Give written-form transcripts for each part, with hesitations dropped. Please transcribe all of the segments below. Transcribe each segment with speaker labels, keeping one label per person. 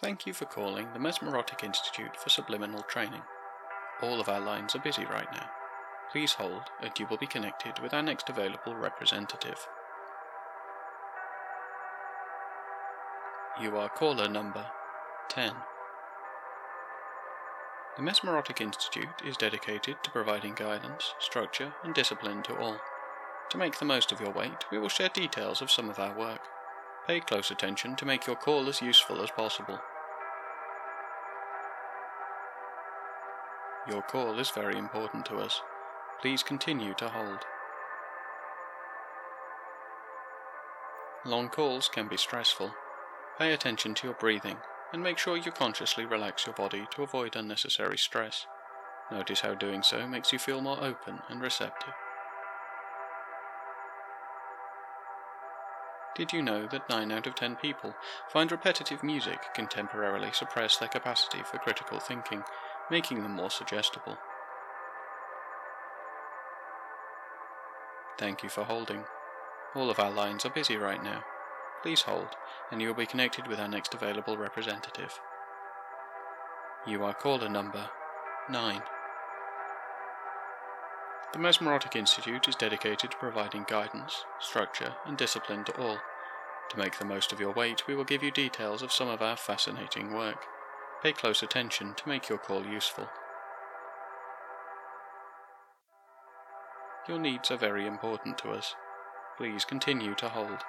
Speaker 1: Thank you for calling the Mesmerotic Institute for Subliminal Training. All of our lines are busy right now. Please hold and you will be connected with our next available representative. You are caller number 10. The Mesmerotic Institute is dedicated to providing guidance, structure and discipline to all. To make the most of your wait, we will share details of some of our work. Pay close attention to make your call as useful as possible. Your call is very important to us. Please continue to hold. Long calls can be stressful. Pay attention to your breathing and make sure you consciously relax your body to avoid unnecessary stress. Notice how doing so makes you feel more open and receptive. Did you know that 9 out of 10 people find repetitive music can temporarily suppress their capacity for critical thinking, making them more suggestible? Thank you for holding. All of our lines are busy right now. Please hold, and you will be connected with our next available representative. You are caller number 9. The Mesmerotic Institute is dedicated to providing guidance, structure, and discipline to all. To make the most of your wait, we will give you details of some of our fascinating work. Pay close attention to make your call useful. Your needs are very important to us. Please continue to hold.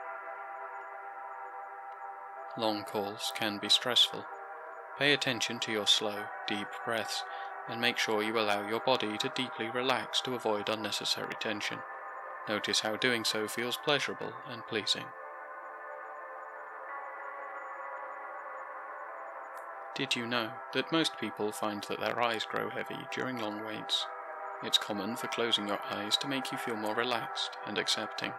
Speaker 1: Long calls can be stressful. Pay attention to your slow, deep breaths, and make sure you allow your body to deeply relax to avoid unnecessary tension. Notice how doing so feels pleasurable and pleasing. Did you know that most people find that their eyes grow heavy during long waits? It's common for closing your eyes to make you feel more relaxed and accepting.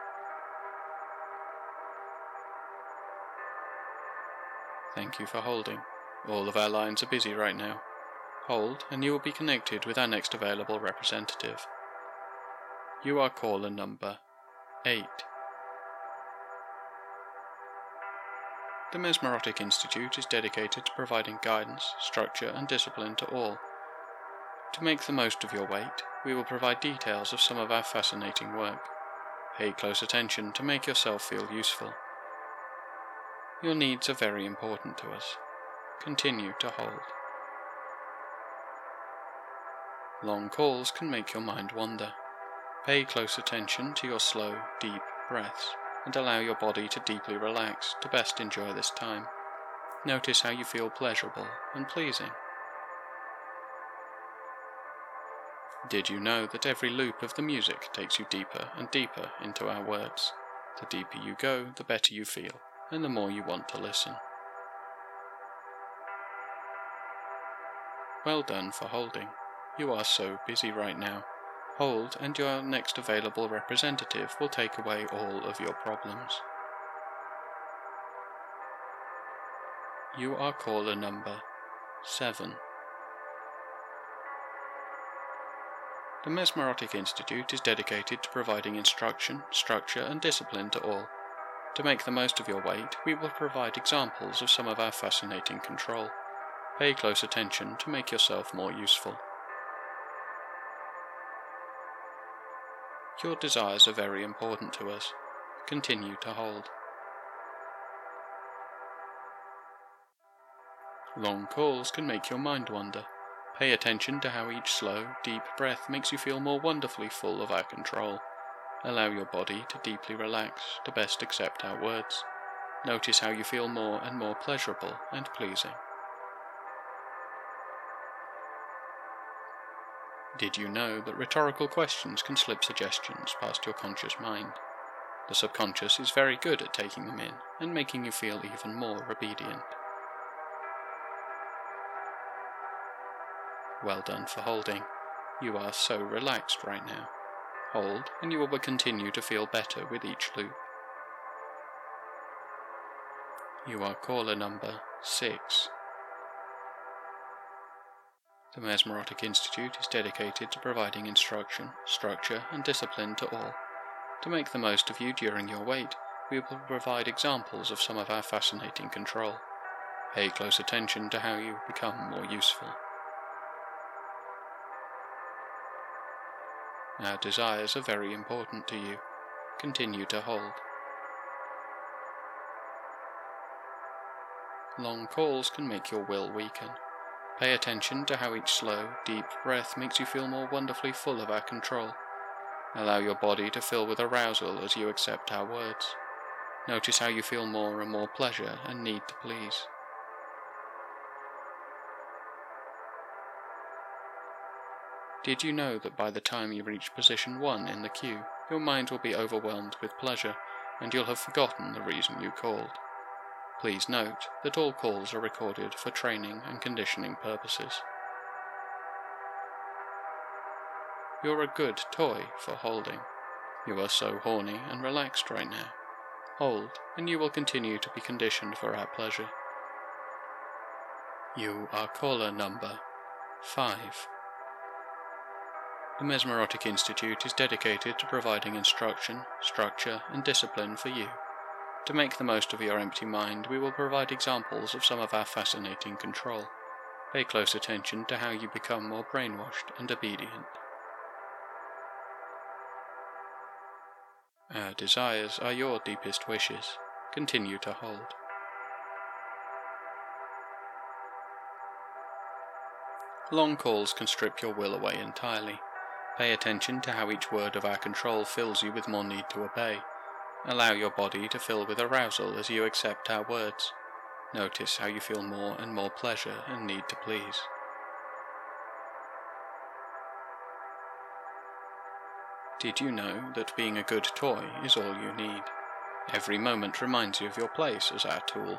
Speaker 1: Thank you for holding. All of our lines are busy right now. Hold, and you will be connected with our next available representative. You are caller number 8. The Mesmerotic Institute is dedicated to providing guidance, structure, and discipline to all. To make the most of your wait, we will provide details of some of our fascinating work. Pay close attention to make yourself feel useful. Your needs are very important to us. Continue to hold. Long calls can make your mind wander. Pay close attention to your slow, deep breaths and allow your body to deeply relax to best enjoy this time. Notice how you feel pleasurable and pleasing. Did you know that every loop of the music takes you deeper and deeper into our words? The deeper you go, the better you feel, and the more you want to listen. Well done for holding. You are so busy right now. Hold, and your next available representative will take away all of your problems. You are caller number 7. The Mesmerotic Institute is dedicated to providing instruction, structure, and discipline to all. To make the most of your wait, we will provide examples of some of our fascinating control. Pay close attention to make yourself more useful. Your desires are very important to us. Continue to hold. Long calls can make your mind wander. Pay attention to how each slow, deep breath makes you feel more wonderfully full of our control. Allow your body to deeply relax to best accept our words. Notice how you feel more and more pleasurable and pleasing. Did you know that rhetorical questions can slip suggestions past your conscious mind? The subconscious is very good at taking them in and making you feel even more obedient. Well done for holding. You are so relaxed right now. Hold, and you will continue to feel better with each loop. You are caller number 6. The Mesmerotic Institute is dedicated to providing instruction, structure, and discipline to all. To make the most of you during your wait, we will provide examples of some of our fascinating control. Pay close attention to how you become more useful. Our desires are very important to you. Continue to hold. Long calls can make your will weaken. Pay attention to how each slow, deep breath makes you feel more wonderfully full of our control. Allow your body to fill with arousal as you accept our words. Notice how you feel more and more pleasure and need to please. Did you know that by the time you reach position 1 in the queue, your mind will be overwhelmed with pleasure, and you'll have forgotten the reason you called? Please note that all calls are recorded for training and conditioning purposes. You're a good toy for holding. You are so horny and relaxed right now. Hold, and you will continue to be conditioned for our pleasure. You are caller number 5. The Mesmerotic Institute is dedicated to providing instruction, structure, and discipline for you. To make the most of your empty mind, we will provide examples of some of our fascinating control. Pay close attention to how you become more brainwashed and obedient. Our desires are your deepest wishes. Continue to hold. Long calls can strip your will away entirely. Pay attention to how each word of our control fills you with more need to obey. Allow your body to fill with arousal as you accept our words. Notice how you feel more and more pleasure and need to please. Did you know that being a good toy is all you need? Every moment reminds you of your place as our tool.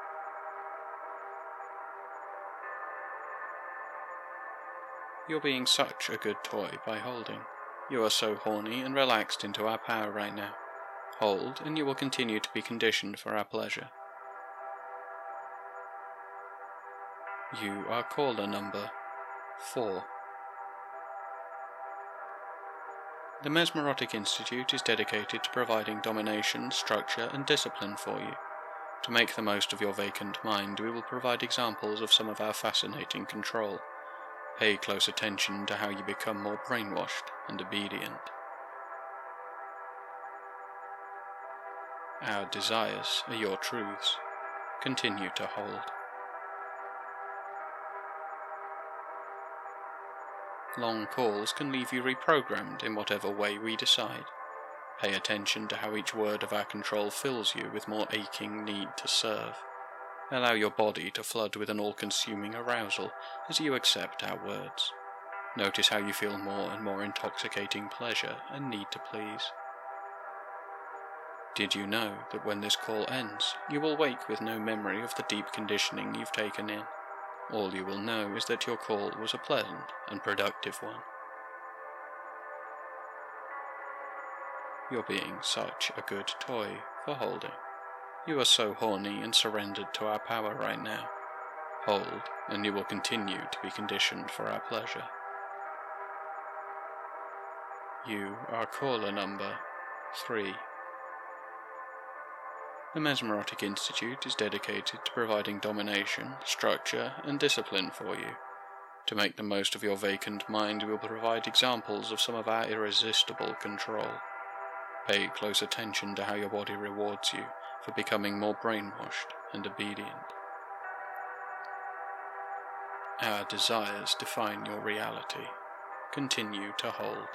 Speaker 1: You're being such a good toy by holding. You are so horny and relaxed into our power right now. Hold, and you will continue to be conditioned for our pleasure. You are caller number 4. The Mesmerotic Institute is dedicated to providing domination, structure, and discipline for you. To make the most of your vacant mind, we will provide examples of some of our fascinating control. Pay close attention to how you become more brainwashed and obedient. Our desires are your truths. Continue to hold. Long calls can leave you reprogrammed in whatever way we decide. Pay attention to how each word of our control fills you with more aching need to serve. Allow your body to flood with an all-consuming arousal as you accept our words. Notice how you feel more and more intoxicating pleasure and need to please. Did you know that when this call ends, you will wake with no memory of the deep conditioning you've taken in? All you will know is that your call was a pleasant and productive one. You're being such a good toy for holding. You are so horny and surrendered to our power right now. Hold, and you will continue to be conditioned for our pleasure. You are caller number 3. The Mesmerotic Institute is dedicated to providing domination, structure, and discipline for you. To make the most of your vacant mind, we will provide examples of some of our irresistible control. Pay close attention to how your body rewards you for becoming more brainwashed and obedient. Our desires define your reality. Continue to hold.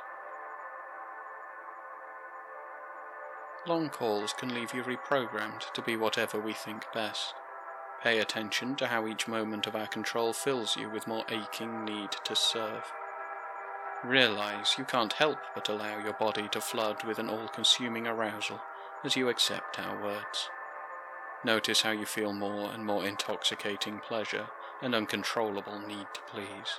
Speaker 1: Long calls can leave you reprogrammed to be whatever we think best. Pay attention to how each moment of our control fills you with more aching need to serve. Realize you can't help but allow your body to flood with an all-consuming arousal as you accept our words. Notice how you feel more and more intoxicating pleasure and uncontrollable need to please.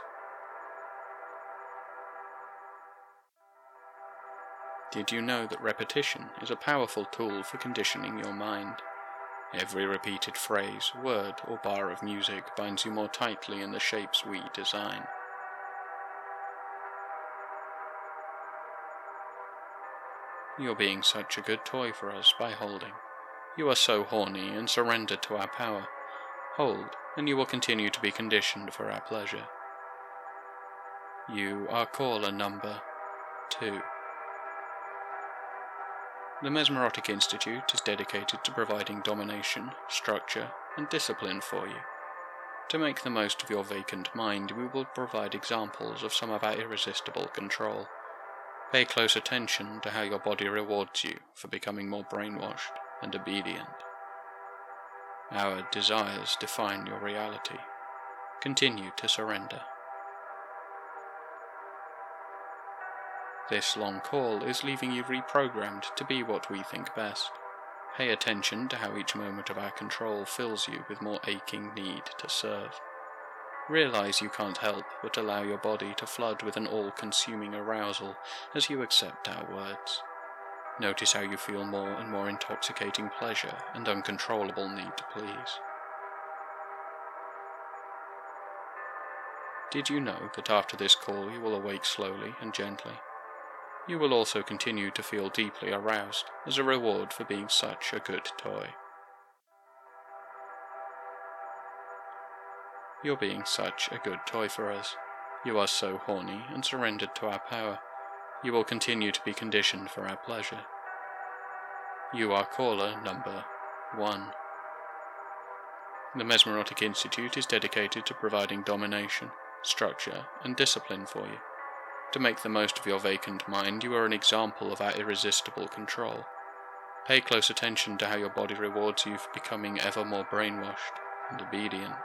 Speaker 1: Did you know that repetition is a powerful tool for conditioning your mind? Every repeated phrase, word, or bar of music binds you more tightly in the shapes we design. You're being such a good toy for us by holding. You are so horny and surrendered to our power. Hold, and you will continue to be conditioned for our pleasure. You are caller number 2. The Mesmerotic Institute is dedicated to providing domination, structure, and discipline for you. To make the most of your vacant mind, we will provide examples of some of our irresistible control. Pay close attention to how your body rewards you for becoming more brainwashed and obedient. Our desires define your reality. Continue to surrender. This long call is leaving you reprogrammed to be what we think best. Pay attention to how each moment of our control fills you with more aching need to serve. Realize you can't help but allow your body to flood with an all-consuming arousal as you accept our words. Notice how you feel more and more intoxicating pleasure and uncontrollable need to please. Did you know that after this call you will awake slowly and gently? You will also continue to feel deeply aroused as a reward for being such a good toy. You're being such a good toy for us. You are so horny and surrendered to our power. You will continue to be conditioned for our pleasure. You are caller number 1. The Mesmerotic Institute is dedicated to providing domination, structure, and discipline for you. To make the most of your vacant mind, you are an example of our irresistible control. Pay close attention to how your body rewards you for becoming ever more brainwashed and obedient.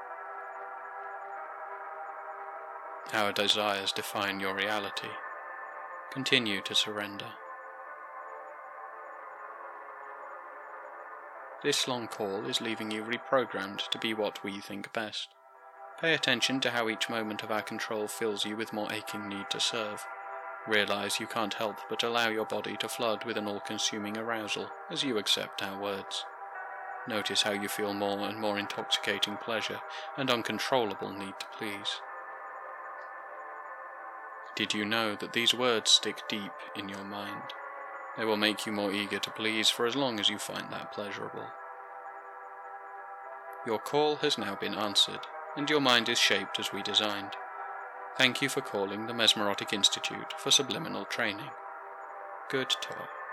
Speaker 1: Our desires define your reality. Continue to surrender. This long call is leaving you reprogrammed to be what we think best. Pay attention to how each moment of our control fills you with more aching need to serve. Realize you can't help but allow your body to flood with an all-consuming arousal as you accept our words. Notice how you feel more and more intoxicating pleasure and uncontrollable need to please. Did you know that these words stick deep in your mind? They will make you more eager to please for as long as you find that pleasurable. Your call has now been answered, and your mind is shaped as we designed. Thank you for calling the Mesmerotic Institute for Subliminal Training. Good toy.